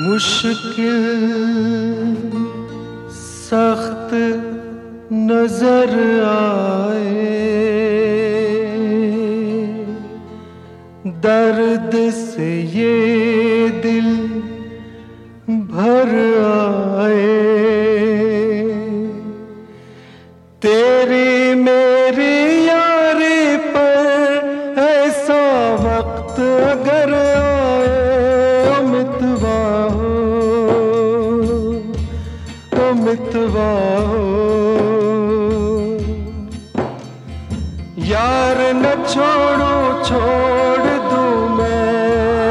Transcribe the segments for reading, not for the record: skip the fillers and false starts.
मुश्किल सख्त नजर आए, दर्द से ये दिल भर आए। तेरी मेरी यारी पर ऐसा वक्त अगर आए, ओ मितवा हो, ओ मितवा हो। यार न छोड़ो छोड़ दूं मैं,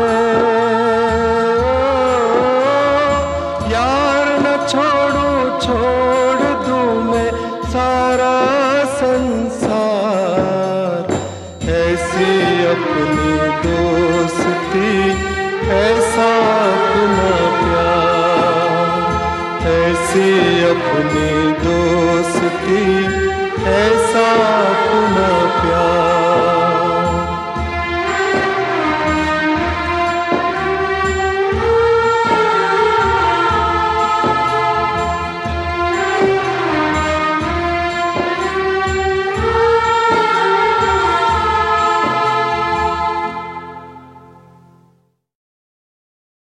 यार न छोड़ो छोड़ दूं मैं सारा संसार। ऐसी अपनी दोस्ती, ऐसा अपना प्यार, ऐसी अपनी दोस्ती, ऐसा अपना प्यार।